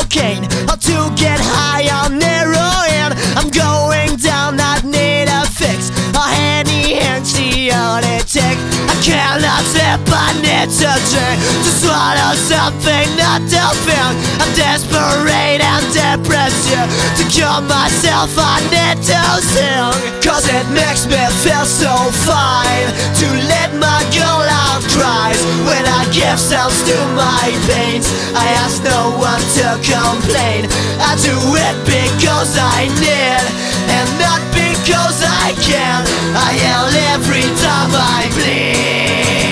cocaine or to get high on heroin. I'm going down, I need a fix, a handy anxiolytic. I cannot sleep, I need to drink, to swallow something not to think. I'm desperate and depressive, to cure myself I need to sing. Cause it makes me feel so fine to let my girl out cries. When I give sounds to my pains, I ask no one to complain. I do it because I need, and not because I can. I yell every time I bleed.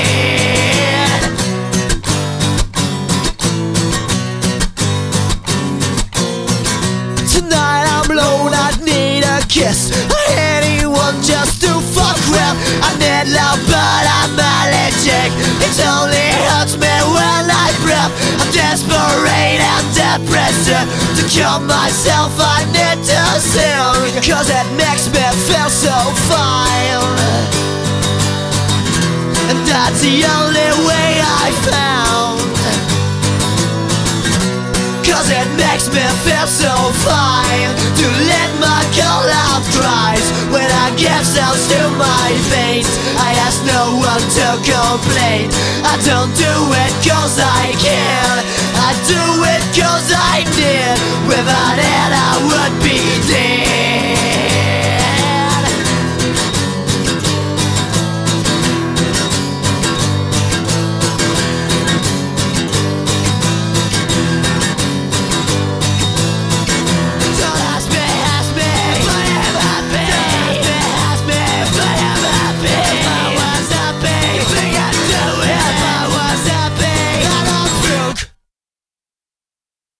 Tonight I'm alone, I need a kiss, anyone just to fuck with. I need love but I'm allergic, it only hurts me when I breathe. I'm desperate and depressive, to cure myself I need to sing. Cause it makes me feel so fine, and that's the only way I found. Cause it makes me feel so fine to let my girl out cries. When I give sounds to my veins, I ask no one to complain. I don't do it cause I can, I do it cause I